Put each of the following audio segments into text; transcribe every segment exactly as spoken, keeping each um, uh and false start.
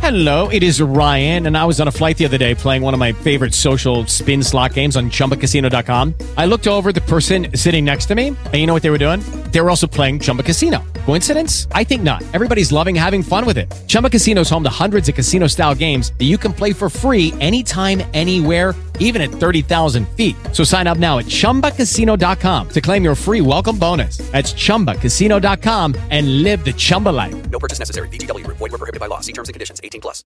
Hello, it is Ryan, and I was on a flight the other day playing one of my favorite social spin slot games on Chumba Casino dot com. I looked over at the person sitting next to me, and you know what they were doing? They were also playing Chumba Casino. Coincidence? I think not. Everybody's loving having fun with it. Chumba Casino is home to hundreds of casino-style games that you can play for free anytime, anywhere, even at thirty thousand feet. So sign up now at Chumba Casino dot com to claim your free welcome bonus. That's Chumba Casino dot com and live the Chumba life. No purchase necessary. V G W. Void where prohibited by law. See terms and conditions. eighteen plus.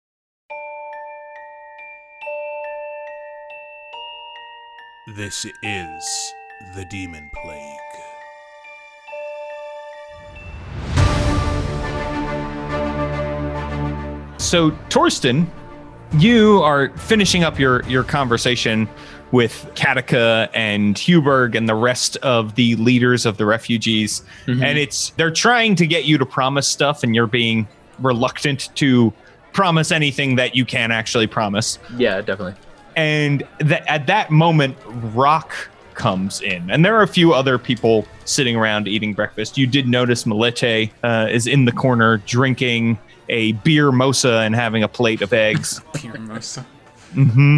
This is the Demon Plague. So, Torsten, you are finishing up your, your conversation with Katika and Huberg and the rest of the leaders of the refugees. Mm-hmm. And it's they're trying to get you to promise stuff, and you're being reluctant to promise anything that you can actually promise. Yeah, definitely. And th- at that moment, Rock comes in. And there are a few other people sitting around eating breakfast. You did notice Melete uh, is in the corner drinking a beer mosa and having a plate of eggs. Beer mosa. Mm-hmm.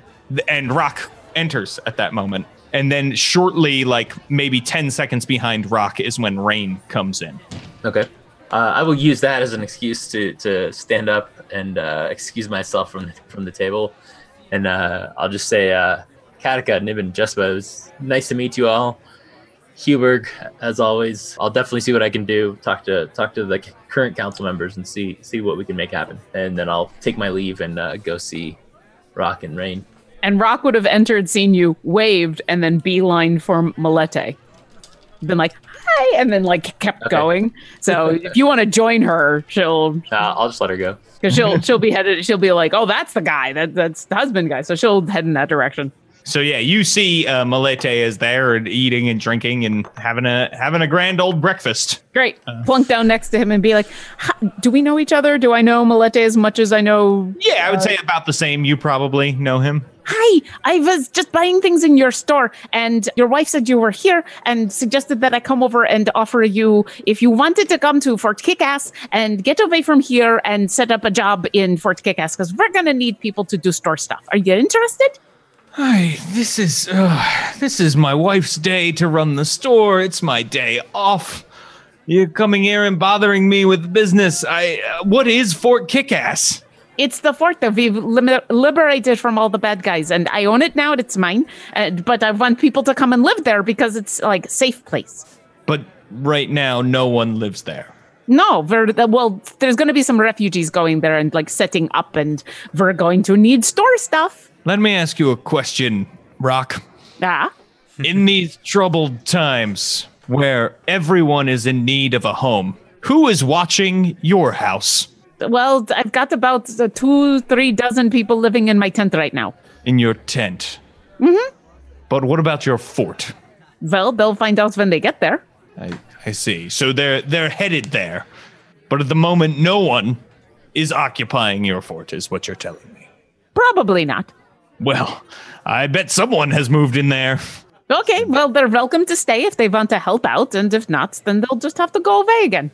And Rock enters at that moment. And then shortly, like maybe ten seconds behind Rock, is when Rain comes in. Okay. Uh, I will use that as an excuse to, to stand up and uh, excuse myself from, from the table. And uh, I'll just say, uh, Katika, Nib, and Jespa, it was nice to meet you all. Huberg, as always, I'll definitely see what I can do. Talk to talk to the current council members and see see what we can make happen. And then I'll take my leave and uh, go see Rock and Rain. And Rock would have entered, seen you, waved, and then beeline for Melete. Been like, hi, and then like kept okay. going. So if you want to join her, she'll. Uh, I'll just let her go. Because she'll she'll be headed. She'll be like, oh, that's the guy. That that's the husband guy. So she'll head in that direction. So yeah, you see uh, Melete is there and eating and drinking and having a having a grand old breakfast. Great. Uh, Plunk down next to him and be like, do we know each other? Do I know Melete as much as I know? Yeah, I would uh, say about the same. You probably know him. Hi, I was just buying things in your store, and your wife said you were here and suggested that I come over and offer you, if you wanted to come to Fort Kickass and get away from here and set up a job in Fort Kickass, because we're going to need people to do store stuff. Are you interested? Hi, this is uh, this is my wife's day to run the store. It's my day off. You're coming here and bothering me with business. I uh, what is Fort Kickass? It's the fort that we've lim- liberated from all the bad guys, and I own it now. It's mine, uh, but I want people to come and live there because it's like a safe place. But right now, no one lives there. No, we're, well, there's going to be some refugees going there and like setting up, and we're going to need store stuff. Let me ask you a question, Rock. Ah? In these troubled times where everyone is in need of a home, who is watching your house? Well, I've got about uh, two, three dozen people living in my tent right now. In your tent? Mm-hmm. But what about your fort? Well, they'll find out when they get there. I, I see. So they're they're headed there. But at the moment, no one is occupying your fort, is what you're telling me. Probably not. Well, I bet someone has moved in there. Okay, well, they're welcome to stay if they want to help out, and if not, then they'll just have to go away again.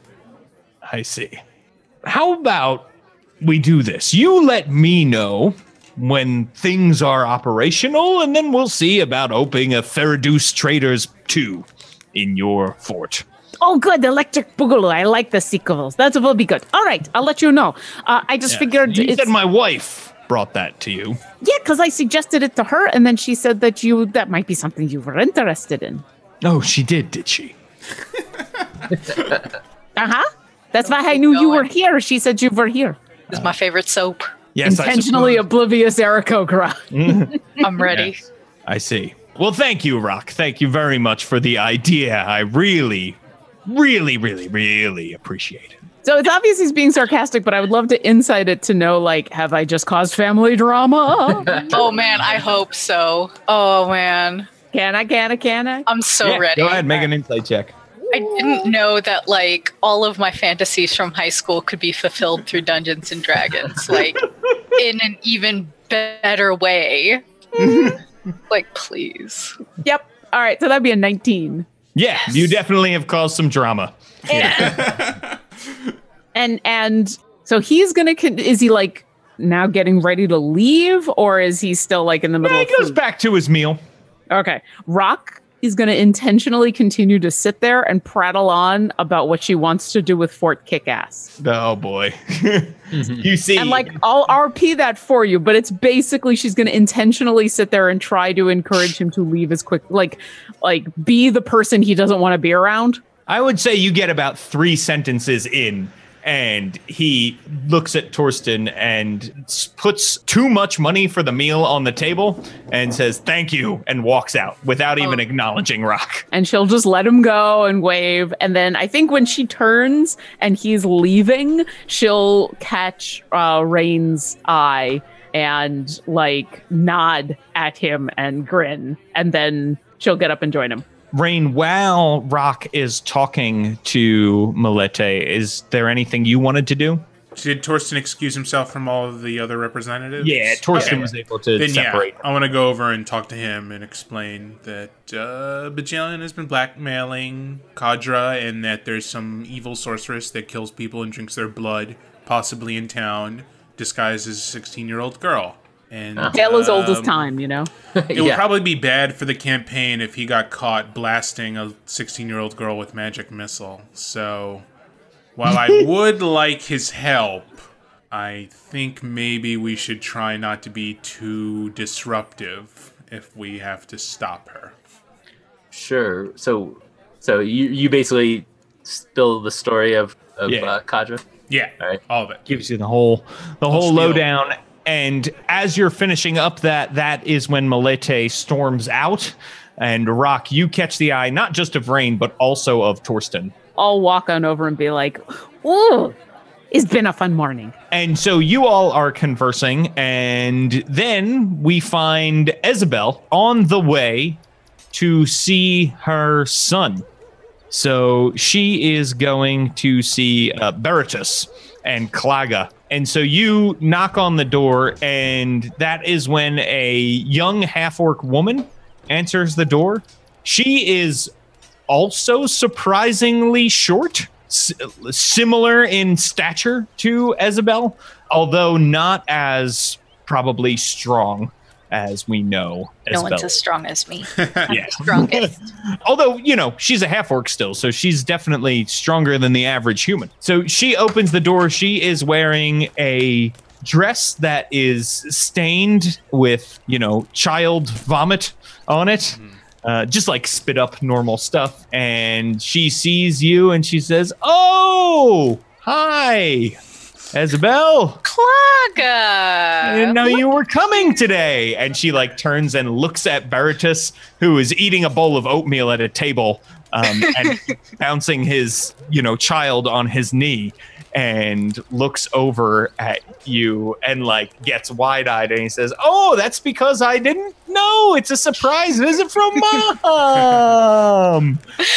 I see. How about we do this? You let me know when things are operational, and then we'll see about opening a Faradus Traders two in your fort. Oh, good. Electric Boogaloo. I like the sequels. That will be good. All right. I'll let you know. Uh, I just yeah. figured... You it's... said my wife brought that to you. Yeah, because I suggested it to her, and then she said that you that might be something you were interested in. Oh, she did, did she? Uh-huh. That's why I knew you were here. She said you were here. This is my favorite soap. Yes, Intentionally oblivious Aarakocra. I'm ready. Yes, I see. Well, thank you, Rock. Thank you very much for the idea. I really, really, really, really appreciate it. So it's obvious he's being sarcastic, but I would love to insight it to know, like, have I just caused family drama? Oh, man, I hope so. Oh, man. Can I, can I, can I? I'm so yeah, ready. Go ahead, make an insight check. I didn't know that, like, all of my fantasies from high school could be fulfilled through Dungeons and Dragons, like, in an even better way. Like, please. Yep. All right, so that'd be a nineteen. Yeah, yes. You definitely have caused some drama. Yeah. and and So he's gonna. Con- is he like now getting ready to leave, or is he still like in the middle? Yeah, of he goes food? back to his meal. Okay, Rock is going to intentionally continue to sit there and prattle on about what she wants to do with Fort Kickass. Oh boy. mm-hmm. You see. And like, I'll R P that for you, but it's basically she's going to intentionally sit there and try to encourage him to leave as quick, like, like be the person he doesn't want to be around. I would say you get about three sentences in, and he looks at Torsten and puts too much money for the meal on the table and says, thank you, and walks out without even oh. acknowledging Rock. And she'll just let him go and wave. And then I think when she turns and he's leaving, she'll catch uh, Rain's eye and like nod at him and grin. And then she'll get up and join him. Rain, while Rock is talking to Melete, is there anything you wanted to do? Did Torsten excuse himself from all of the other representatives? Yeah, Torsten okay. was able to then, separate. Yeah, I want to go over and talk to him and explain that uh, Bajalion has been blackmailing Kadra and that there's some evil sorceress that kills people and drinks their blood, possibly in town, disguised as a sixteen-year-old girl. And, tale as old um, as time, you know? It yeah. would probably be bad for the campaign if he got caught blasting a sixteen-year-old girl with magic missile. So, while I would like his help, I think maybe we should try not to be too disruptive if we have to stop her. Sure. So, so you you basically spill the story of, of yeah. uh, Kadra? Yeah, all, right. all of it. Gives you the whole the whole I'll lowdown. Steal. And as you're finishing up that, that is when Melete storms out. And Rock, you catch the eye, not just of Rain, but also of Torsten. I'll walk on over and be like, ooh, it's been a fun morning. And so you all are conversing. And then we find Isabel on the way to see her son. So she is going to see uh, Beritus and Klaga. And so you knock on the door, and that is when a young half-orc woman answers the door. She is also surprisingly short, s- similar in stature to Isabel, although not as probably strong as we know. No Isabel. one's as strong as me. I'm yeah. the strongest. Although, you know, she's a half-orc still, so she's definitely stronger than the average human. So she opens the door. She is wearing a dress that is stained with, you know, child vomit on it. Mm-hmm. Uh, just like spit up normal stuff. And she sees you and she says, oh, hi, Isabel. Klaga. I didn't know you were coming today. And she like turns and looks at Beritus, who is eating a bowl of oatmeal at a table um, and bouncing his, you know, child on his knee, and looks over at you and like gets wide-eyed and he says, oh, that's because I didn't know. It's a surprise visit from Mom.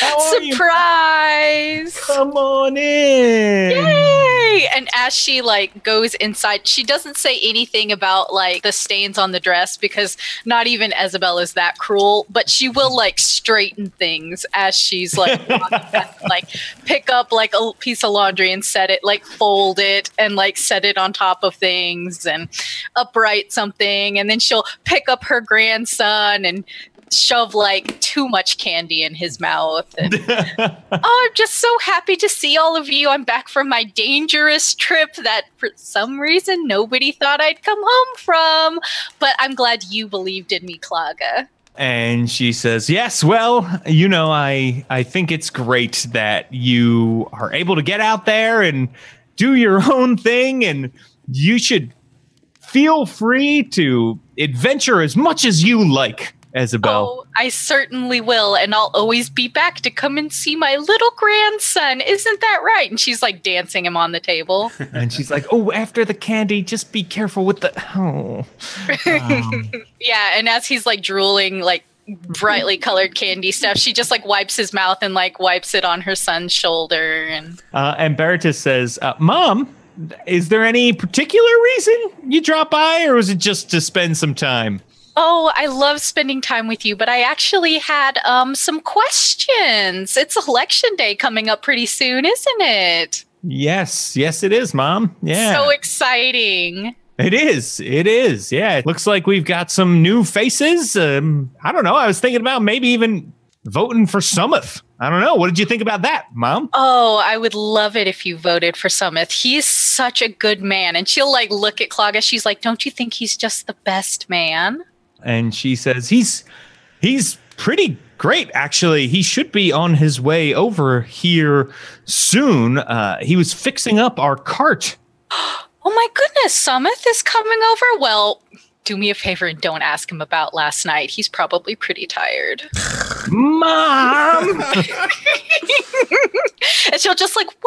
Surprise. Come on in. Yay. And as she like goes inside, she doesn't say anything about like the stains on the dress because not even Isabel is that cruel, but she will like straighten things as she's like, like pick up like a piece of laundry and set it, like fold it and like set it on top of things and upright something, and then she'll pick up her grandson and shove like too much candy in his mouth. And, oh, I'm just so happy to see all of you. I'm back from my dangerous trip that for some reason nobody thought I'd come home from, but I'm glad you believed in me, Klaga. And she says, yes, well, you know, I, I think it's great that you are able to get out there and do your own thing, and you should feel free to adventure as much as you like, Isabel. Oh, I certainly will, and I'll always be back to come and see my little grandson. Isn't that right? And she's like dancing him on the table. And she's like, oh, after the candy, just be careful with the... Oh. Um. Yeah, and as he's like drooling, like brightly colored candy stuff, she just like wipes his mouth and like wipes it on her son's shoulder. And uh, and Beritus says, uh, Mom, is there any particular reason you drop by, or was it just to spend some time? Oh, I love spending time with you, but I actually had um some questions. It's election day coming up pretty soon, isn't it? Yes, yes, it is, Mom. Yeah. So exciting. It is. It is. Yeah. It looks like we've got some new faces. Um, I don't know. I was thinking about maybe even voting for Summith. I don't know. What did you think about that, Mom? Oh, I would love it if you voted for Summith. He's such a good man. And she'll like look at Claudia. She's like, don't you think he's just the best man? And she says, he's he's pretty great, actually. He should be on his way over here soon. Uh, he was fixing up our cart. Oh my goodness, Summith is coming over? Well, do me a favor and don't ask him about last night. He's probably pretty tired. Mom! And she'll just like,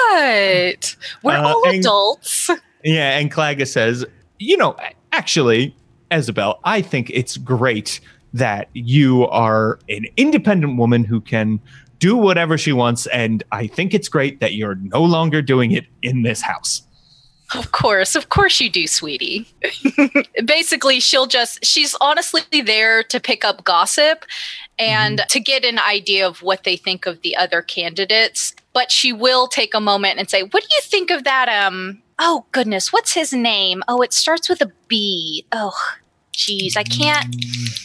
what? We're Uh, all and- adults. Yeah, and Claga says, you know, actually, Isabel, I think it's great that you are an independent woman who can do whatever she wants, and I think it's great that you're no longer doing it in this house. Of course, of course you do, sweetie. Basically, she'll just, she's honestly there to pick up gossip and mm-hmm. to get an idea of what they think of the other candidates. But she will take a moment and say, what do you think of that? Um, oh, goodness, what's his name? Oh, it starts with a B. Oh, geez, I can't.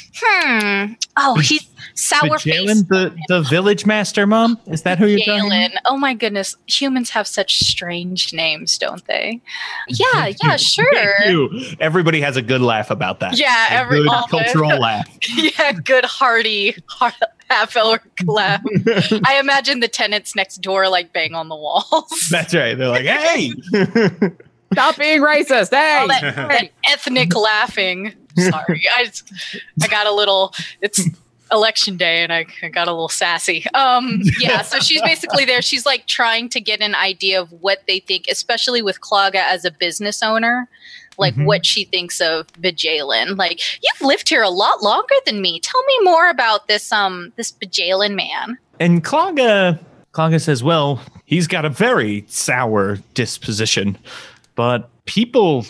Hmm. Oh, he's sour face. Jalen, the, the village master, Mom? Is that who you're talking Jalen. Oh my goodness. Humans have such strange names, don't they? Yeah, yeah, sure. Thank you. Everybody has a good laugh about that. Yeah, a every good all cultural the, laugh. Yeah, good hearty half hour laugh. I imagine the tenants next door like bang on the walls. That's right. They're like, hey. Stop being racist. Hey. All that, that ethnic laughing. Sorry, I just, I got a little. It's election day, and I, I got a little sassy. Um, yeah. So she's basically there. She's like trying to get an idea of what they think, especially with Clauga as a business owner, like mm-hmm. what she thinks of Bjalen. Like, you've lived here a lot longer than me. Tell me more about this um this Bjalen man. And Clauga, Clauga says, well, he's got a very sour disposition, but people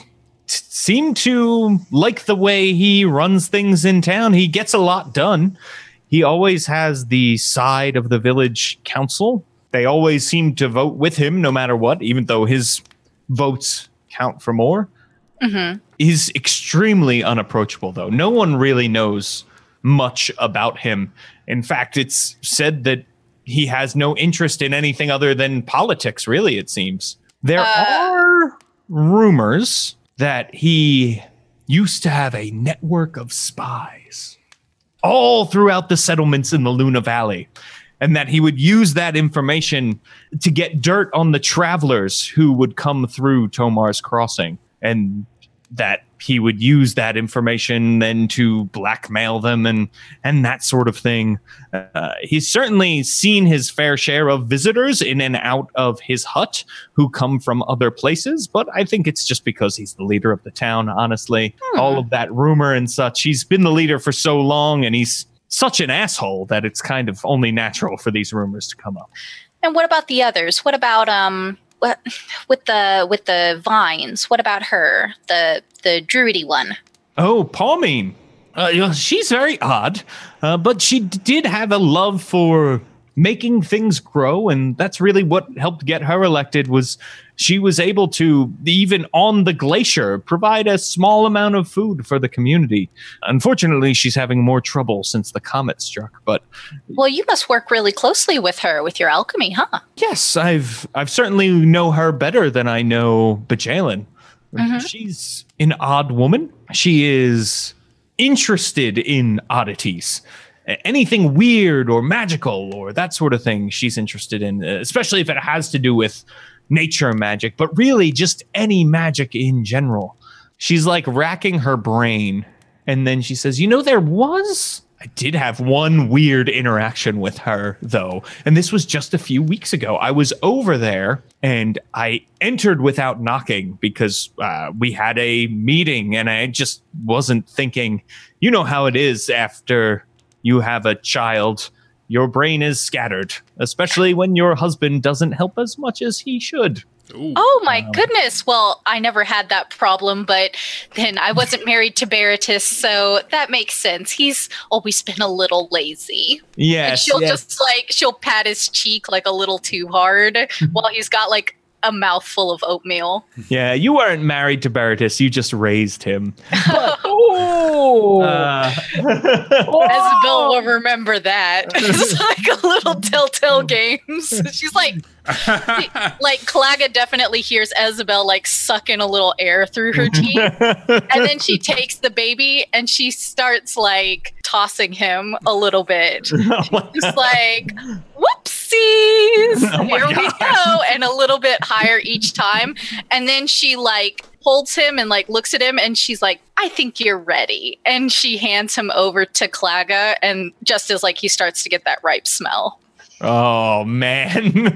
seem to like the way he runs things in town. He gets a lot done. He always has the side of the village council. They always seem to vote with him no matter what, even though his votes count for more. Mm-hmm. He's extremely unapproachable, though. No one really knows much about him. In fact, it's said that he has no interest in anything other than politics, really, it seems. There uh... are rumors that he used to have a network of spies all throughout the settlements in the Luna Valley, and that he would use that information to get dirt on the travelers who would come through Tomar's Crossing, and that he would use that information then to blackmail them and and that sort of thing. Uh, he's certainly seen his fair share of visitors in and out of his hut who come from other places, but I think it's just because he's the leader of the town, honestly. Hmm. All of that rumor and such. He's been the leader for so long, and he's such an asshole that it's kind of only natural for these rumors to come up. And what about the others? What about um what with the with the vines? What about her? The the druidy one. Oh, Palmine. Uh, you know, she's very odd, uh, but she d- did have a love for making things grow, and that's really what helped get her elected. Was she was able to, even on the glacier, provide a small amount of food for the community. Unfortunately, she's having more trouble since the comet struck. But well, you must work really closely with her with your alchemy, huh? Yes, I've I've certainly know her better than I know Bjalen. Mm-hmm. She's an odd woman. She is interested in oddities. Anything weird or magical or that sort of thing she's interested in, especially if it has to do with nature magic, but really just any magic in general. She's like racking her brain, and then she says, you know, there was... I did have one weird interaction with her, though, and this was just a few weeks ago. I was over there, and I entered without knocking because uh, we had a meeting, and I just wasn't thinking. You know how it is after you have a child. Your brain is scattered, especially when your husband doesn't help as much as he should. Ooh. Oh my um, goodness. Well, I never had that problem, but then I wasn't married to Baratus, so that makes sense. He's always been a little lazy. Yes. And she'll yes. just like, she'll pat his cheek like a little too hard while he's got like a mouthful of oatmeal. Yeah, you weren't married to Baratus. You just raised him. Oh. Uh, Isabel will remember that. It's like a little Telltale Games. She's like, like Claga definitely hears Isabel like sucking a little air through her teeth, and then she takes the baby and she starts like tossing him a little bit. Just like, whoopsies! Oh my Here we God. go, and a little bit higher each time, and then she like holds him and like looks at him and she's like, I think you're ready. And she hands him over to Claga, and just as like he starts to get that ripe smell. Oh, man.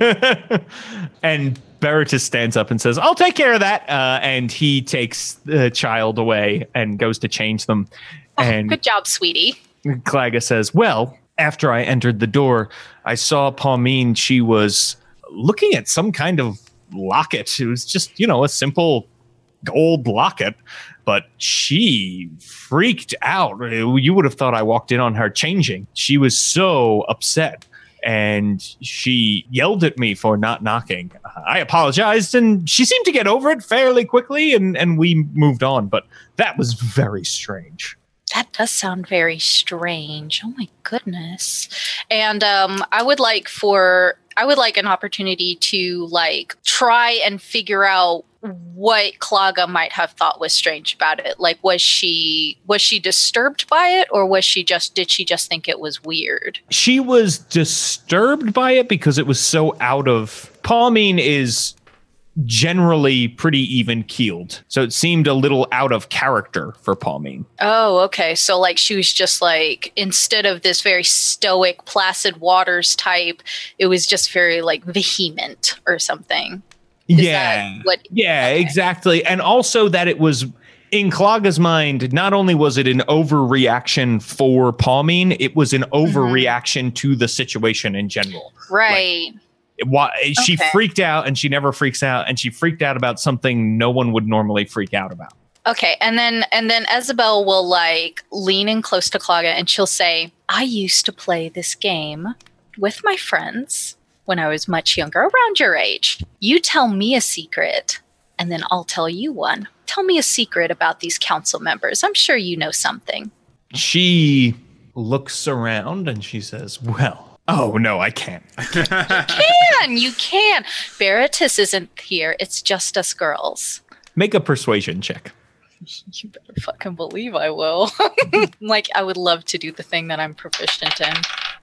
And Baratus stands up and says, I'll take care of that. Uh, and he takes the child away and goes to change them. Oh, and good job, sweetie. Claga says, well, after I entered the door, I saw Palmine. She was looking at some kind of locket. It was just, you know, a simple gold locket. But she freaked out. You would have thought I walked in on her changing. She was so upset. And she yelled at me for not knocking. I apologized, and she seemed to get over it fairly quickly, and, and we moved on. But that was very strange. That does sound very strange. Oh my goodness. And um, I would like for I would like an opportunity to like try and figure out what Claga might have thought was strange about it. Like, was she was she disturbed by it, or was she just did she just think it was weird? She was disturbed by it because it was so out of. Palmine is generally pretty even keeled, so it seemed a little out of character for Palmine. Oh, okay. So like she was just like, instead of this very stoic, placid Waters type, it was just very like vehement or something. Is yeah, that what, yeah, okay. exactly. And also that it was, in Claga's mind, not only was it an overreaction for Palmine, it was an overreaction mm-hmm. to the situation in general. Right. Like, why, she Okay. freaked out, and she never freaks out, and she freaked out about something no one would normally freak out about. Okay, and then and then Isabel will like lean in close to Claga and she'll say, I used to play this game with my friends when I was much younger, around your age. You tell me a secret, and then I'll tell you one. Tell me a secret about these council members. I'm sure you know something. She looks around and she says, well, oh, no, I can't. You can, you can. Baratus isn't here. It's just us girls. Make a persuasion check. You better fucking believe I will. Like, I would love to do the thing that I'm proficient in.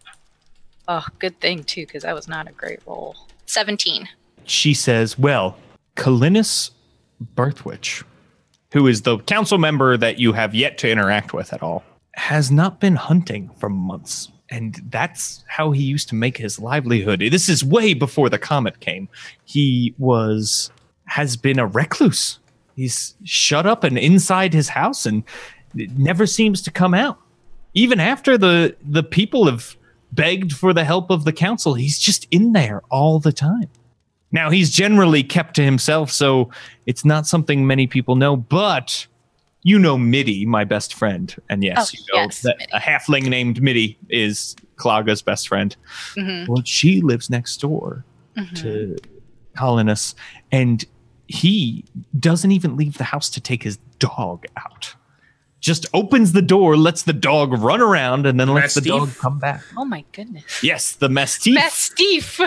Oh, good thing, too, because that was not a great roll. seventeen. She says, well, Kalinis Birthwitch, who is the council member that you have yet to interact with at all, has not been hunting for months. And that's how he used to make his livelihood. This is way before the comet came. He was, has been a recluse. He's shut up and inside his house and it never seems to come out. Even after the, the people have begged for the help of the council, he's just in there all the time. Now, he's generally kept to himself, so it's not something many people know, but you know Midi, my best friend. And yes, Oh, you know yes, that Midi. a halfling named Midi is Claga's best friend. Mm-hmm. Well, she lives next door Mm-hmm. to Kalinis, and he doesn't even leave the house to take his dog out. Just opens the door, lets the dog run around, and then lets the Mastiff? dog come back. Oh, my goodness. Yes, the Mastiff. Mastiff.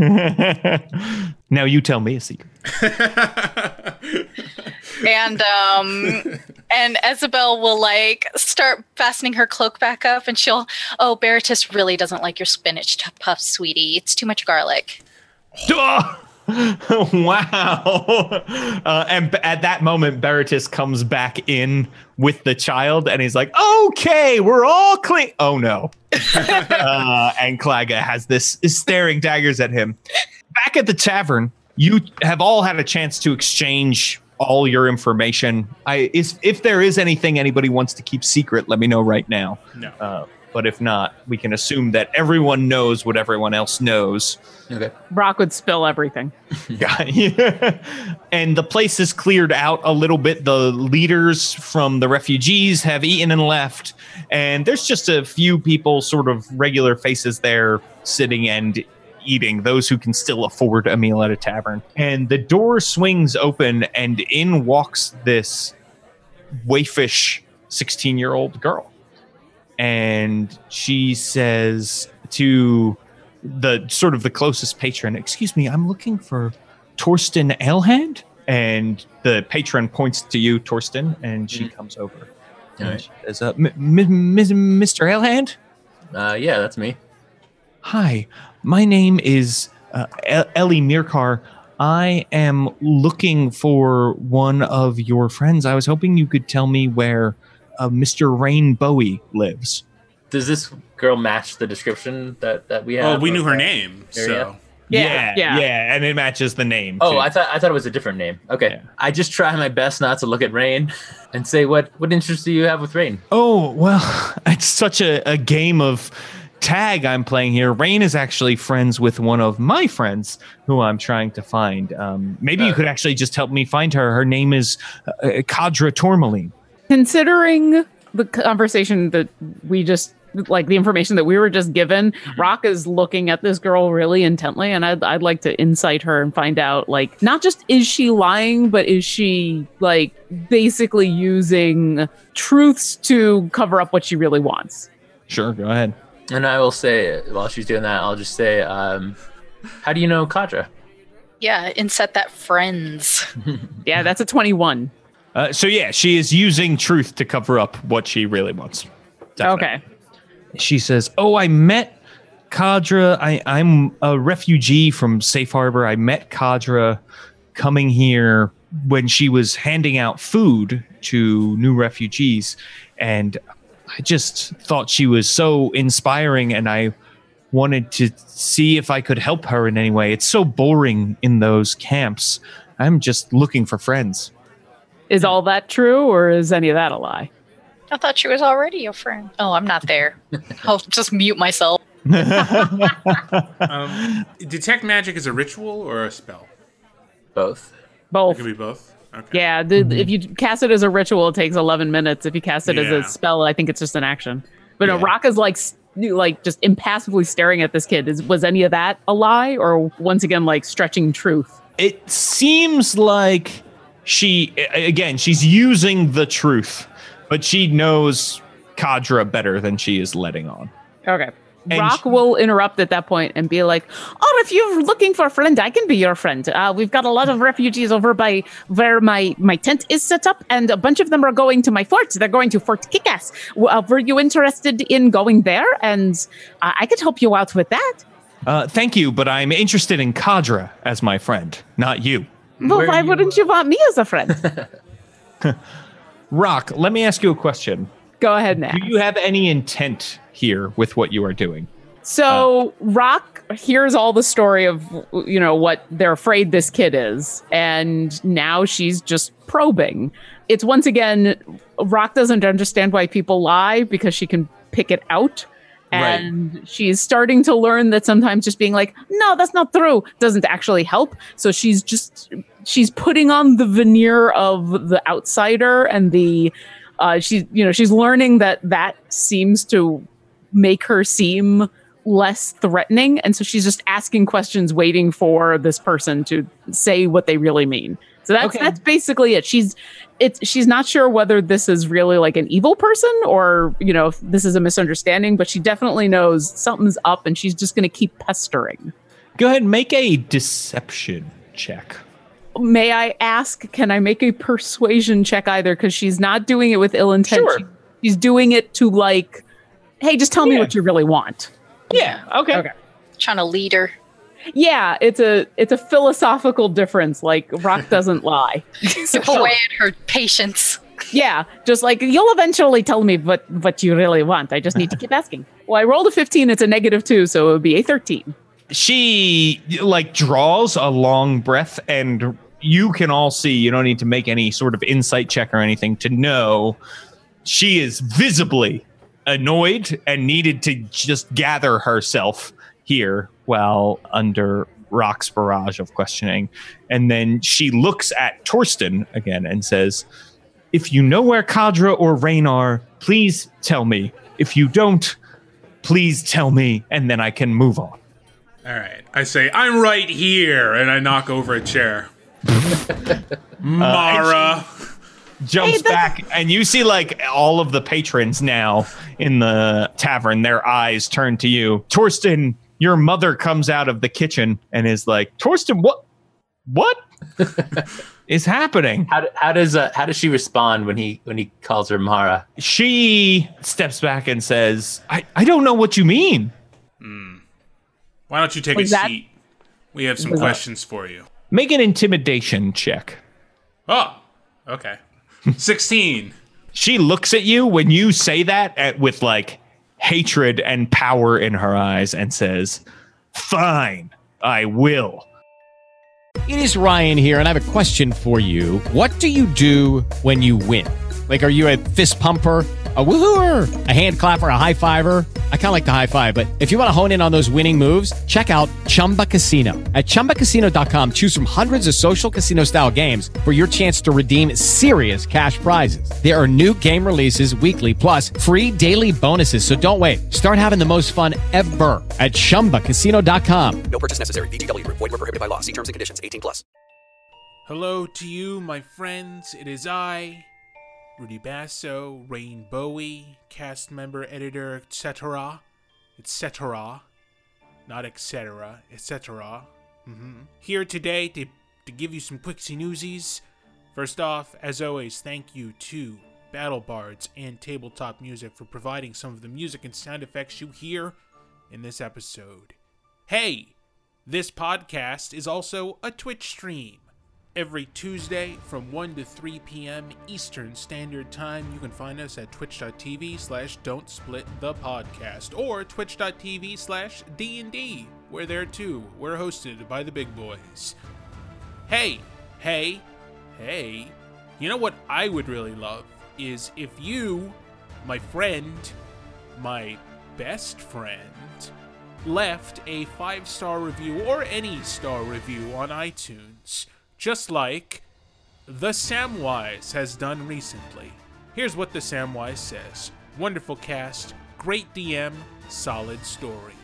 Now you tell me a secret. And um and Isabel will like start fastening her cloak back up, and she'll, oh, Baratus really doesn't like your spinach t- puff, sweetie. It's too much garlic. Oh! Wow. Uh, and b- at that moment, Baratus comes back in with the child, and he's like, okay, we're all clean. Oh, no. uh, and Claga has this, is staring daggers at him. Back at the tavern, you have all had a chance to exchange all your information. I is if there is anything anybody wants to keep secret, let me know right now. No. Uh, but if not, we can assume that everyone knows what everyone else knows. Okay. Brock would spill everything. Yeah. And the place is cleared out a little bit. The leaders from the refugees have eaten and left. And there's just a few people, sort of regular faces there sitting. And eating, those who can still afford a meal at a tavern. And the door swings open, and in walks this waifish sixteen-year-old girl. And she says to the sort of the closest patron, "Excuse me, I'm looking for Torsten Alehand." And the patron points to you, Torsten, and she mm. comes over. And right. she says, uh, M- M- M- Mister Alehand? Uh, yeah, that's me. Hi, my name is uh, El- Ellie Mirkar. I am looking for one of your friends. I was hoping you could tell me where uh, Mister Rain Bowie lives. Does this girl match the description that, that we have? Oh, we knew her name, so... Yeah, yeah, yeah, and it matches the name. Oh, too. I thought I thought it was a different name. Okay, yeah. I just try my best not to look at Rain and say what what interests do you have with Rain? Oh well, it's such a, a game of tag I'm playing here. Rain is actually friends with one of my friends who I'm trying to find. Um, maybe uh, you could actually just help me find her. Her name is uh, Kadra Tourmaline. Considering the conversation that we just. Like the information that we were just given, mm-hmm. Rock is looking at this girl really intently, and I'd, I'd like to insight her and find out, like, not just is she lying, but is she, like, basically using truths to cover up what she really wants? Sure, go ahead. And I will say, while she's doing that, I'll just say, um, how do you know Kadra? Yeah, inset that friends. Yeah, that's a twenty-one. Uh, so yeah, she is using truth to cover up what she really wants. Definitely. Okay. She says, oh, I met Kadra. I, I'm a refugee from Safe Harbor. I met Kadra coming here when she was handing out food to new refugees. And I just thought she was so inspiring, and I wanted to see if I could help her in any way. It's so boring in those camps. I'm just looking for friends. Is all that true, or is any of that a lie? I thought she was already your friend. Oh, I'm not there. I'll just mute myself. um, detect magic is a ritual or a spell? Both. Both. It could be both? Okay. Yeah, the, mm-hmm. if you cast it as a ritual, it takes eleven minutes. If you cast it yeah. as a spell, I think it's just an action. But yeah. no, Rock is like, like just impassively staring at this kid. Is, was any of that a lie, or once again, like stretching truth? It seems like she, again, she's using the truth. But she knows Kadra better than she is letting on. Okay. And Rock she, will interrupt at that point and be like, oh, if you're looking for a friend, I can be your friend. Uh, we've got a lot of refugees over by where my, my tent is set up, and a bunch of them are going to my fort. They're going to Fort Kickass. Uh, were you interested in going there? And uh, I could help you out with that. Uh, thank you, but I'm interested in Kadra as my friend, not you. Well, where why you? wouldn't you want me as a friend? Rock, let me ask you a question. Go ahead now. Do you have any intent here with what you are doing? So uh, Rock hears all the story of, you know, what they're afraid this kid is. And now she's just probing. It's once again, Rock doesn't understand why people lie because she can pick it out. And right. she's starting to learn that sometimes just being like, no, that's not true, doesn't actually help. So she's just, she's putting on the veneer of the outsider, and the, uh, she's, you know, she's learning that that seems to make her seem less threatening. And so she's just asking questions, waiting for this person to say what they really mean. So that's, okay. that's basically it. She's, it's, she's not sure whether this is really like an evil person or, you know, if this is a misunderstanding, but she definitely knows something's up, and she's just going to keep pestering. Go ahead and make a deception check. May I ask, can I make a persuasion check either? Because she's not doing it with ill intent. Sure. She, she's doing it to like, hey, just tell yeah. me what you really want. Yeah. Okay. Okay. Trying to lead her. Yeah, it's a it's a philosophical difference. Like, Rock doesn't lie. Chip away at her patience. Yeah, just like, you'll eventually tell me what, what you really want. I just need to keep asking. Well, I rolled a fifteen. It's a negative two, so it would be a thirteen. She, like, draws a long breath, and you can all see, you don't need to make any sort of insight check or anything to know she is visibly annoyed and needed to just gather herself here while under Rock's barrage of questioning. And then she looks at Torsten again and says, if you know where Kadra or Rain are, please tell me. If you don't, please tell me, and then I can move on. All right. I say, I'm right here, and I knock over a chair. Mara. Jumps hey, back, and you see like all of the patrons now in the tavern, their eyes turn to you. Torsten, your mother comes out of the kitchen and is like, Torsten, what what is happening? How, how does uh, how does she respond when he when he calls her Mara? She steps back and says, I, I don't know what you mean. Hmm. Why don't you take Was a that- seat? We have some questions for you. Make an intimidation check. Oh, okay. sixteen. She looks at you when you say that at, with like hatred and power in her eyes and says, fine, I will. It is Ryan here, and I have a question for you. What do you do when you win? Like, are you a fist pumper, a woohooer, a hand clapper, a high fiver? I kind of like the high five, but if you want to hone in on those winning moves, check out Chumba Casino. At chumba casino dot com, choose from hundreds of social casino style games for your chance to redeem serious cash prizes. There are new game releases weekly, plus free daily bonuses. So don't wait. Start having the most fun ever at chumba casino dot com. No purchase necessary. V G W. Void where prohibited by law. See terms and conditions. eighteen plus. Hello to you, my friends. It is I, Rudy Basso, Rain Bowie, cast member, editor, et cetera, et cetera, not et cetera, et cetera. Mm-hmm. Here today to, to give you some quicksy newsies. First off, as always, thank you to Battle Bards and Tabletop Music for providing some of the music and sound effects you hear in this episode. Hey, this podcast is also a Twitch stream. Every Tuesday from one to three p.m. Eastern Standard Time, you can find us at twitch.tv slash don't split the podcast or twitch.tv slash D&D, where there too, we're hosted by the big boys. Hey, hey, hey, you know what I would really love is if you, my friend, my best friend, left a five-star review or any star review on iTunes. Just like the Samwise has done recently. Here's what the Samwise says. Wonderful cast, great D M, solid story.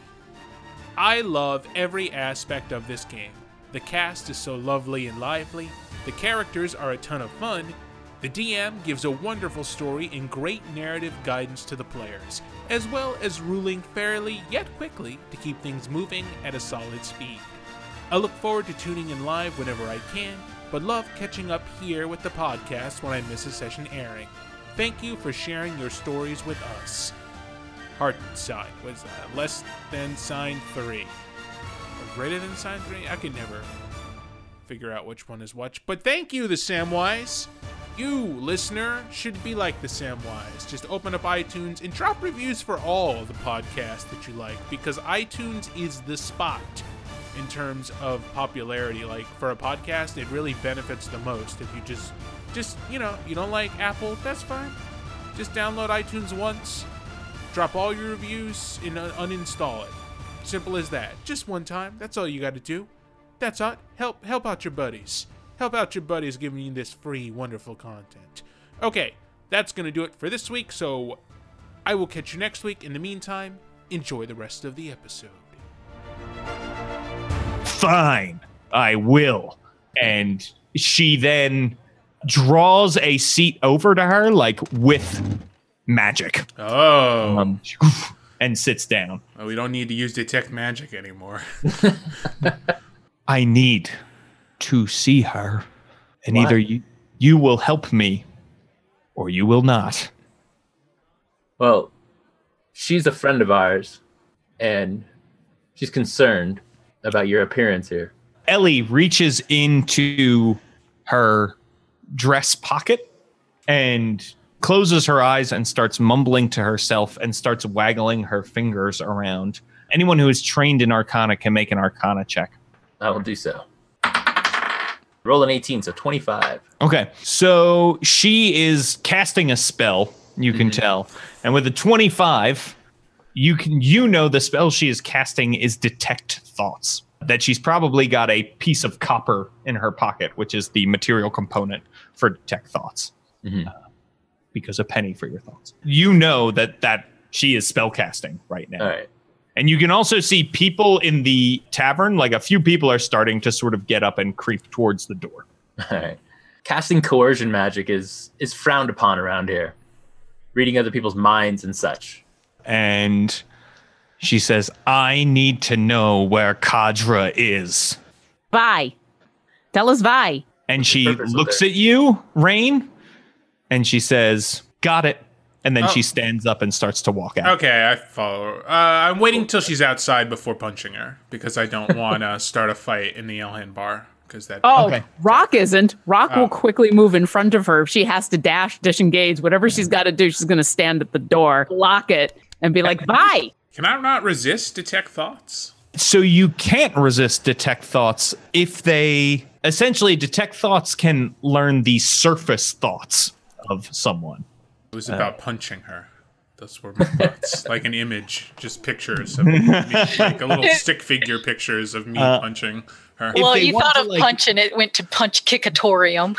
I love every aspect of this game. The cast is so lovely and lively, the characters are a ton of fun, the D M gives a wonderful story and great narrative guidance to the players, as well as ruling fairly yet quickly to keep things moving at a solid speed. I look forward to tuning in live whenever I can, but love catching up here with the podcast when I miss a session airing. Thank you for sharing your stories with us. Heart sign, what is that? Less than sign three. Or greater than sign three? I can never figure out which one is which. But thank you, the Samwise. You, listener, should be like the Samwise. Just open up iTunes and drop reviews for all the podcasts that you like, because iTunes is the spot. In terms of popularity, like for a podcast, it really benefits the most if you just, just, you know, you don't like Apple, that's fine. Just download iTunes once, drop all your reviews, and un- uninstall it. Simple as that. Just one time. That's all you got to do. That's all. Help, help out your buddies. Help out your buddies giving you this free, wonderful content. Okay, that's going to do it for this week, so I will catch you next week. In the meantime, enjoy the rest of the episode. Fine, I will. And she then draws a seat over to her, like with magic. Oh. Um, and sits down. Well, we don't need to use detect magic anymore. I need to see her. And What? either you, you will help me or you will not. Well, she's a friend of ours, and she's concerned about your appearance here. Ellie reaches into her dress pocket and closes her eyes and starts mumbling to herself and starts waggling her fingers around. Anyone who is trained in Arcana can make an Arcana check. I will do so. Roll an eighteen, so twenty-five. Okay, so she is casting a spell, you can Mm-hmm. tell. And with a twenty-five, you can you know the spell she is casting is Detect Thoughts. That she's probably got a piece of copper in her pocket, which is the material component for Detect Thoughts. Mm-hmm. Uh, because a penny for your thoughts. You know that that she is spellcasting right now. All right. And you can also see people in the tavern, like a few people are starting to sort of get up and creep towards the door. All right. Casting coercion magic is is frowned upon around here. Reading other people's minds and such. And she says, I need to know where Kadra is. Vi. Tell us Vi. And she looks at you, Rain, and she says, got it. And then Oh. she stands up and starts to walk out. Okay, I follow her. Uh, I'm waiting till she's outside before punching her because I don't want to start a fight in the Elhan bar. Because that. Oh, Okay. Rock isn't. Rock Oh. will quickly move in front of her. If she has to dash, disengage, whatever she's got to do, she's going to stand at the door, lock it, and be like, Vi. Can I not resist detect thoughts? So you can't resist detect thoughts if they essentially detect thoughts can learn the surface thoughts of someone. It was about punching her. Those were my thoughts. Like an image, just pictures of me, like a little stick figure pictures of me punching her. Well, they you want thought to, of like- punch and it went to punch kickatorium.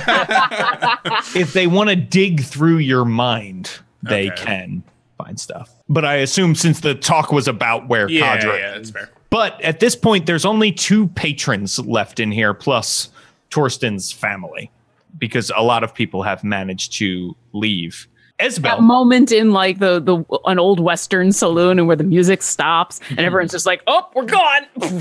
If they want to dig through your mind, they Okay. can find stuff. But I assume since the talk was about where yeah, Kadra yeah, that's fair. But at this point, there's only two patrons left in here, plus Torsten's family, because a lot of people have managed to leave. That Isabel, moment in like the, the an old Western saloon and where the music stops and everyone's just like, oh, we're gone.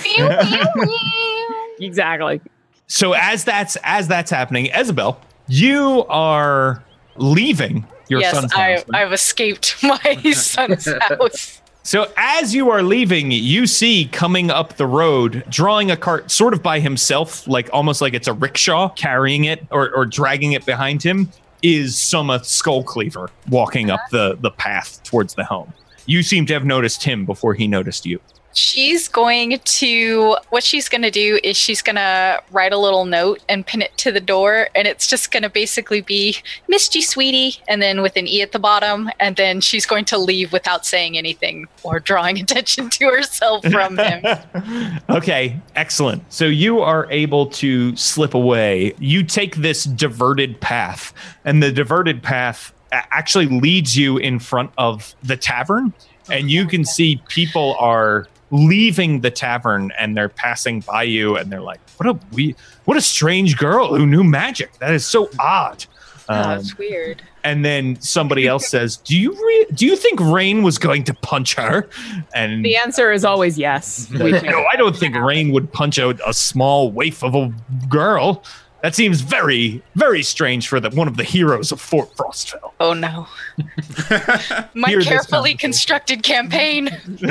Exactly. so as that's as that's happening, Isabel, you are leaving your yes, son's I, house. I've escaped my son's house. So as you are leaving, you see coming up the road, drawing a cart sort of by himself, like almost like it's a rickshaw, carrying it or, or dragging it behind him, is Soma Skullcleaver walking up the, the path towards the home. You seem to have noticed him before he noticed you. She's going to, what she's going to do is she's going to write a little note and pin it to the door. And it's just going to basically be, missed you, sweetie. And then with an E at the bottom. And then she's going to leave without saying anything or drawing attention to herself from him. Okay, excellent. So you are able to slip away. You take this diverted path, and the diverted path a- actually leads you in front of the tavern. And you can see people are leaving the tavern and they're passing by you and they're like, what a we what a strange girl who knew magic. That is so odd. Oh, Um, that's weird. and then somebody else says, do you re- do you think Rain was going to punch her? And The answer is always yes. We do. no, I don't think Rain would punch out a small waif of a girl. That seems very, very strange for the, one of the heroes of Fort Frostville. Oh no. My Hear this carefully conversation. constructed campaign.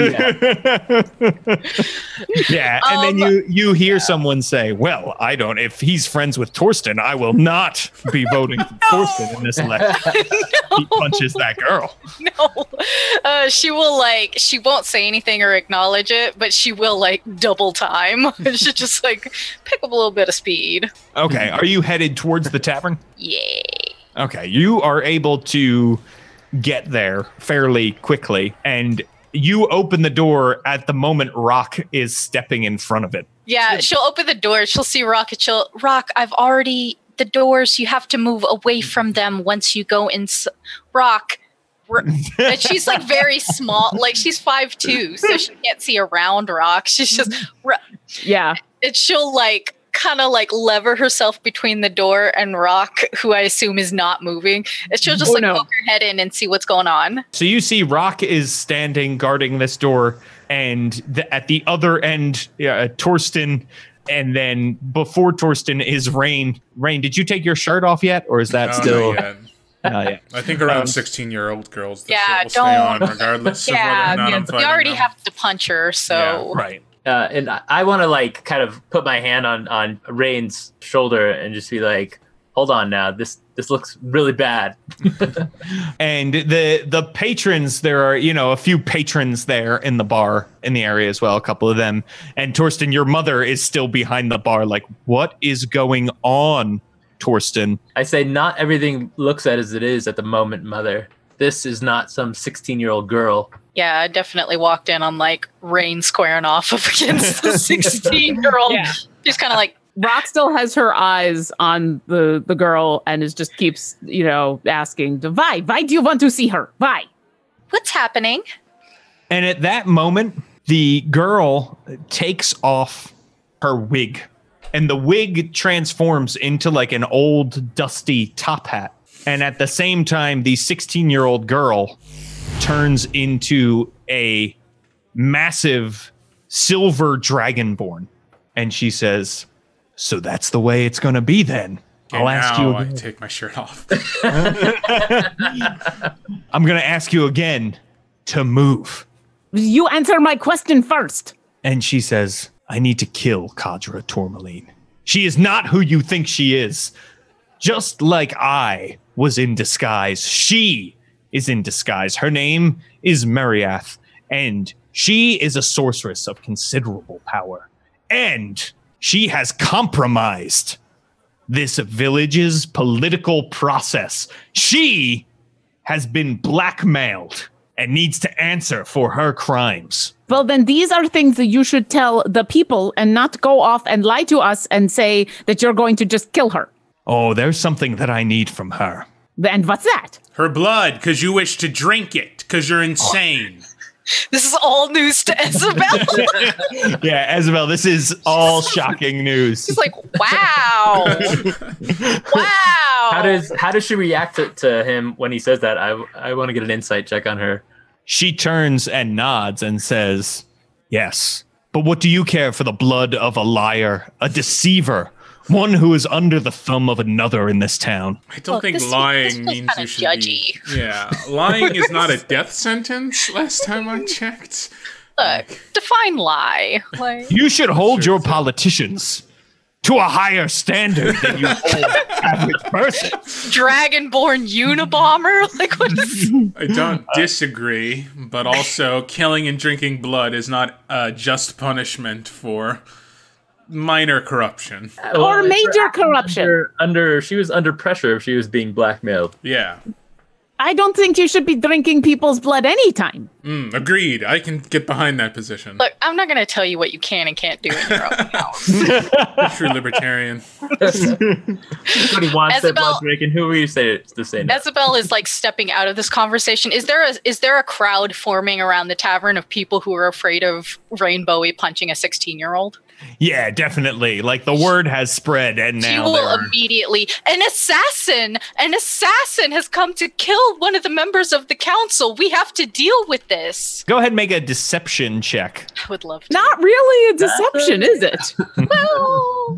Yeah, and then Um, you you hear someone say, "Well, I don't. If he's friends with Torsten, I will not be voting for Torsten in this election." He punches that girl. No. Uh, she will like, she won't say anything or acknowledge it, but she will like double time. She'll just like pick up a little bit of speed. Okay, are you headed towards the tavern? Yay. Okay, you are able to get there fairly quickly, and you open the door at the moment Rock is stepping in front of it. Yeah, she'll open the door. She'll see Rock and she'll, Rock, I've already, the doors, you have to move away from them once you go in. Rock. R- and she's like very small, like she's five two, so she can't see around Rock. She's just, r- Yeah. and she'll like kind of like lever herself between the door and Rock, who I assume is not moving. And she'll just Oh, like no. poke her head in and see what's going on. So you see Rock is standing guarding this door, and the, at the other end, uh, Torsten, and then before Torsten is Rain. Rain, did you take your shirt off yet, or is that No, still? not yet. Uh, yeah. I think around Um, sixteen-year-old girls, the Yeah, shit will stay on don't- regardless Yeah, of whether or not yeah, I'm we fighting already them. have to punch her, so Right. Uh, and I, I want to like kind of put my hand on on Rain's shoulder and just be like, "Hold on, now this this looks really bad." And the the patrons, there are, you know, a few patrons there in the bar in the area as well, a couple of them. And Torsten, your mother is still behind the bar, like, what is going on, Torsten? I say, not everything looks at as it is at the moment, Mother. This is not some sixteen-year-old girl. yeah, I definitely walked in on like Rain squaring off up against the sixteen-year-old. Yeah. She's kind of like, Rock still has her eyes on the, the girl and is just keeps, you know, asking, Vi, Vi, do you want to see her? Vi. what's happening? And at that moment, the girl takes off her wig, and the wig transforms into like an old dusty top hat. And at the same time, the sixteen-year-old girl turns into a massive silver dragonborn. And she says, so that's the way it's going to be then. Okay, I'll ask now you I again. take my shirt off. I'm going to ask you again to move. You answer my question first. And she says, I need to kill Kadra Tourmaline. She is not who you think she is. Just like I was in disguise, she is in disguise. Her name is Meriath, and she is a sorceress of considerable power. And she has compromised this village's political process. She has been blackmailed and needs to answer for her crimes. Well, then these are things that you should tell the people and not go off and lie to us and say that you're going to just kill her. Oh, there's something that I need from her. And what's that? Her blood, because you wish to drink it, because you're insane. This is all news to Isabel. Yeah, Isabel, this is all shocking news. She's like, wow. Wow. How does how does she react to, to him when he says that? I I want to get an insight check on her. She turns and nods and says, yes, but what do you care for the blood of a liar, a deceiver, one who is under the thumb of another in this town? I don't Look, think this- this lying feels means kinda you should judgy. be... Yeah, lying is not a death sentence, last time I checked. Look, define lie. Like, You should hold your politicians to a higher standard than you hold the average person. Dragonborn Unabomber? Like, what is... I don't disagree, but also killing and drinking blood is not a just punishment for minor corruption. Or major corruption. Under, under she was under pressure if she was being blackmailed. Yeah. I don't think you should be drinking people's blood anytime. Mm, agreed. I can get behind that position. Look, I'm not going to tell you what you can and can't do in your own house. True libertarian. Somebody wants that Isabel- blood drinking. Who are you say to say no? Isabel is like stepping out of this conversation. Is there a is there a crowd forming around the tavern of people who are afraid of Rainbowy punching a sixteen-year-old? Yeah, definitely. Like the word has spread, and She now will there are... immediately. An assassin! An assassin has come to kill one of the members of the council. We have to deal with this. Go ahead and make a deception check. I would love to. Not really a deception, is it? Well,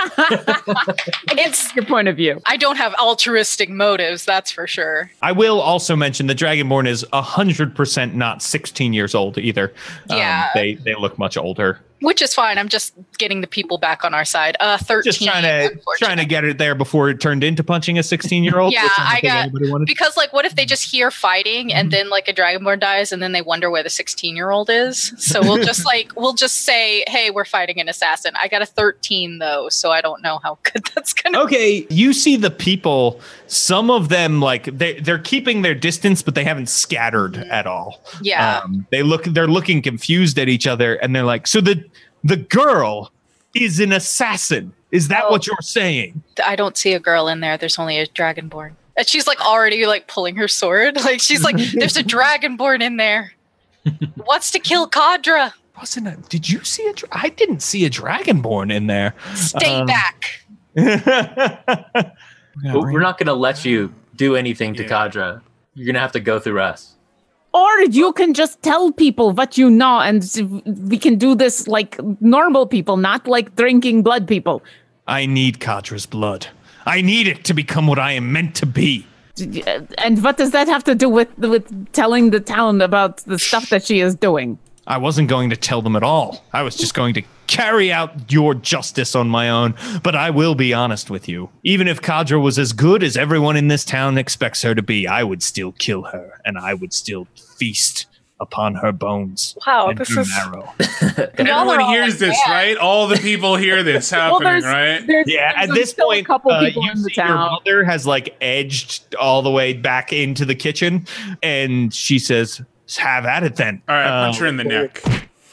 It's your point of view. I don't have altruistic motives, that's for sure. I will also mention the Dragonborn is one hundred percent not sixteen years old either. Yeah. Um, they, they look much older. Which is fine. I'm just getting the people back on our side. Uh, thirteen. Just trying to trying to get it there before it turned into punching a sixteen-year-old. Yeah, which I, don't I think got- anybody wanted. Because, like, what if they just hear fighting and then, like, a Dragonborn dies and then they wonder where the sixteen-year-old is? So we'll just, like, we'll just say, hey, we're fighting an assassin. I got a thirteen, though, so I don't know how good that's going to Okay, you see the people, some of them, like, they, they're keeping their distance, but they haven't scattered at all. Yeah. Um, they look, they're looking confused at each other, and they're like, so the the girl is an assassin. Is that Oh. what you're saying? I don't see a girl in there. There's only a Dragonborn. And she's, like, already, like, pulling her sword. Like, she's like, there's a Dragonborn in there. Wants to kill Kadra. Wasn't a, did you see a? dra- I didn't see a Dragonborn in there. Stay Um, back. But we're not going to let you do anything to Yeah. Kadra. You're going to have to go through us. Or you can just tell people what you know, and we can do this like normal people, not like drinking blood people. I need Kadra's blood. I need it to become what I am meant to be. And what does that have to do with with telling the town about the stuff that she is doing? I wasn't going to tell them at all. I was just going to carry out your justice on my own. But I will be honest with you. Even if Kadra was as good as everyone in this town expects her to be, I would still kill her, and I would still feast upon her bones Wow, and this her is- marrow. Everyone all hears like, this, yeah. right? All the people hear this Well, happening, there's, right? there's Yeah, there's at this still point, a couple uh, people you in the see your town. mother has like edged all the way back into the kitchen, and she says, "Have at it then." All right, I Uh, punch her in the neck.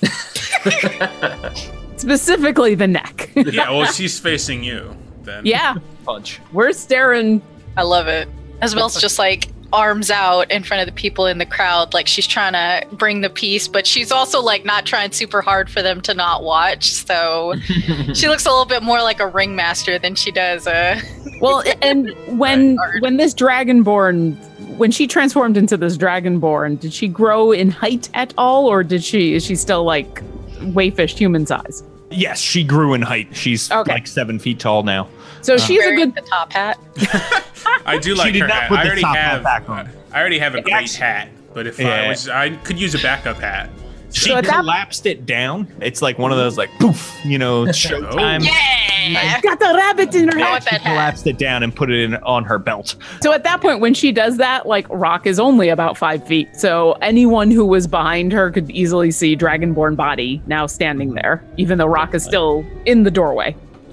Specifically the neck. Yeah, well, she's facing you then. Yeah, punch. we're staring. I love it. Isabel's just like, arms out in front of the people in the crowd, like she's trying to bring the peace, but she's also like not trying super hard for them to not watch. So she looks a little bit more like a ringmaster than she does a. Well, and when when this dragonborn, when she transformed into this dragonborn, did she grow in height at all, or did she is she still like wayfish human size? Yes, she grew in height. She's Okay. like seven feet tall now. So she's a Wearing good. the top hat. I do like did her not hat. put I the already top hat have. back on. I already have a great Actually- hat, but if I Yeah. was, I could use a backup hat. She So at that- collapsed it down. It's like one of those like poof, you know, showtime. Yeah. Got the rabbit in her I hat. want that hat. Collapsed it down and put it in on her belt. So at that point, when she does that, like Rock is only about five feet. So anyone who was behind her could easily see Dragonborn body now standing there, even though Rock is still in the doorway.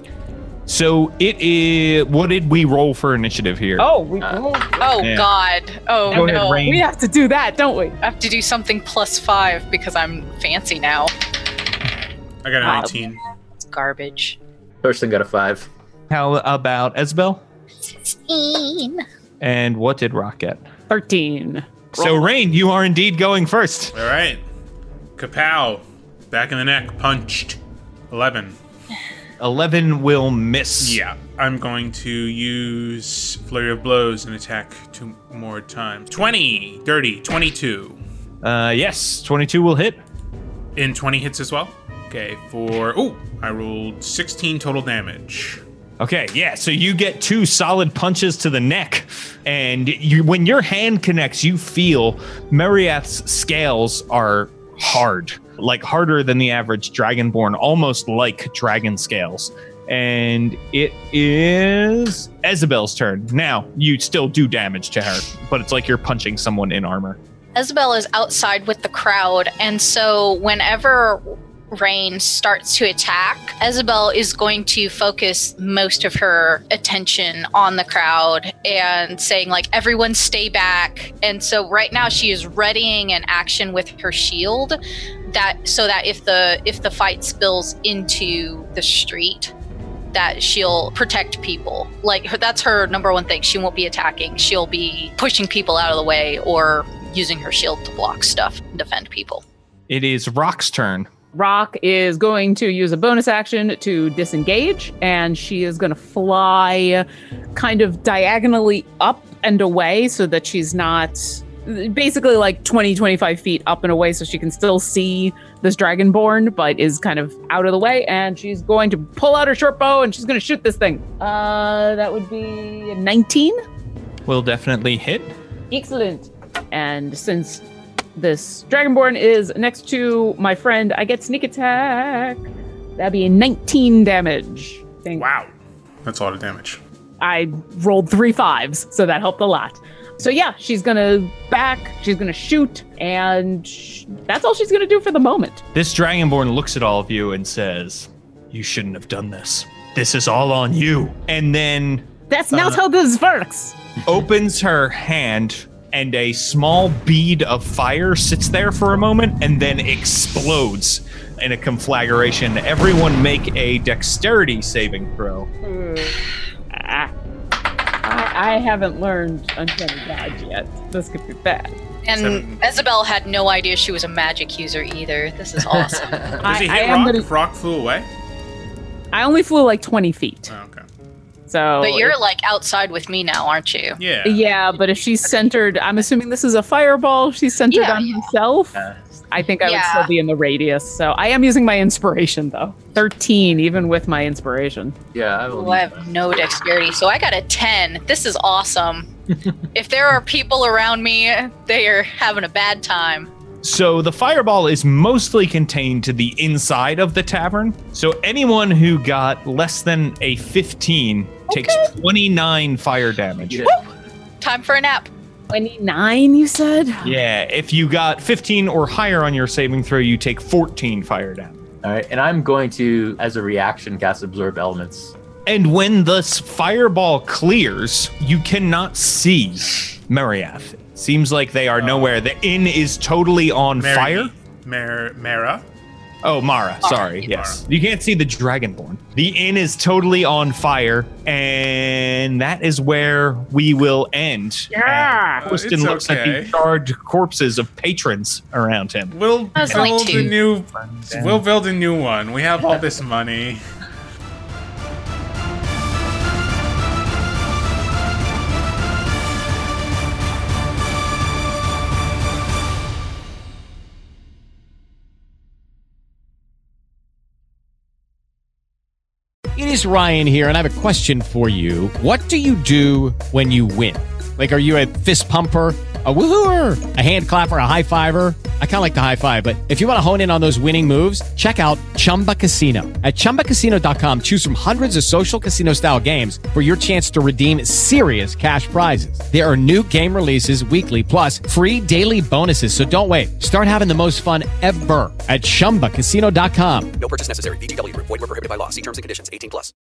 So it is. What did we roll for initiative here? Oh, we, Oh Yeah. God. Oh Go ahead, no. Rain. we have to do that, don't we? I have to do something plus five because I'm fancy now. I got a Wow. nineteen. It's garbage. Thurston got a five. How about Isabel? sixteen. And what did Rock get? thirteen. So Rain, you are indeed going first. All right. Kapow. Back in the neck. Punched. eleven. Eleven will miss. Yeah. I'm going to use Flurry of Blows and attack two more times. twenty. Dirty. twenty-two. Uh, yes, twenty-two will hit. In twenty hits as well. Okay. For. Oh, I rolled sixteen total damage. Okay, yeah. So you get two solid punches to the neck, and you, when your hand connects, you feel Mariath's scales are hard, like harder than the average dragonborn, almost like dragon scales. And it is Isabel's turn. Now you still do damage to her, but it's like you're punching someone in armor. Isabel is outside with the crowd, and so whenever Rain starts to attack, Isabel is going to focus most of her attention on the crowd and saying like, everyone stay back. And so right now she is readying an action with her shield, that so that if the if the fight spills into the street, that she'll protect people. Like her, that's her number one thing. She won't be attacking. She'll be pushing people out of the way or using her shield to block stuff and defend people. It is Rock's turn. Rock is going to use a bonus action to disengage, and she is going to fly kind of diagonally up and away so that she's not basically like twenty, twenty-five feet up and away so she can still see this dragonborn, but is kind of out of the way. And she's going to pull out her short bow and she's going to shoot this thing. Uh, that would be a nineteen. Will definitely hit. Excellent. And since this dragonborn is next to my friend, I get sneak attack. That'd be nineteen damage. Thank- Wow. That's a lot of damage. I rolled three fives, so that helped a lot. So yeah, she's gonna back, she's gonna shoot, and sh- that's all she's gonna do for the moment. This dragonborn looks at all of you and says, "You shouldn't have done this. This is all on you." And then That's not how this works. opens her hand, and a small bead of fire sits there for a moment and then explodes in a conflagration. Everyone make a dexterity saving throw. Ah. I, I haven't learned Uncanny Dodge yet. This could be bad. And Seven. Isabel had no idea she was a magic user either. This is awesome. Does I- he I hit am Rock gonna- if Rock flew away? I only flew like twenty feet, Oh, okay. so. But you're like outside with me now, aren't you? Yeah. Yeah, but if she's centered, I'm assuming this is a fireball. She's centered Yeah, on yeah. herself. Uh, I think I would Yeah. still be in the radius. So I am using my inspiration though. thirteen, even with my inspiration. yeah, I will. Well, I have no dexterity, so I got a ten. This is awesome. If there are people around me, they are having a bad time. So the fireball is mostly contained to the inside of the tavern. So anyone who got less than a fifteen takes twenty-nine fire damage. Yeah. Time for a nap. twenty-nine, you said? Yeah, if you got fifteen or higher on your saving throw, you take fourteen fire damage. All right, and I'm going to, as a reaction, cast Absorb Elements. And when this fireball clears, you cannot see Mariath. Seems like they are nowhere. The inn is totally on Mary, fire. Mar- Mara. Oh, Mara. Sorry. Mara. Yes. You can't see the Dragonborn. The inn is totally on fire, and that is where we will end. Yeah. Uh, Torsten it's looks at okay. the charred corpses of patrons around him. We'll That's only build a two. new. We'll build a new one. We have all this money. It is Ryan here, and I have a question for you. What do you do when you win? Like, are you a fist pumper, a woohooer, a hand clapper, a high fiver? I kind of like the high five, but if you want to hone in on those winning moves, check out Chumba Casino. At chumba casino dot com, choose from hundreds of social casino style games for your chance to redeem serious cash prizes. There are new game releases weekly, plus free daily bonuses. So don't wait. Start having the most fun ever at chumba casino dot com. No purchase necessary. V G W Group. Void where prohibited by law. See terms and conditions. eighteen plus.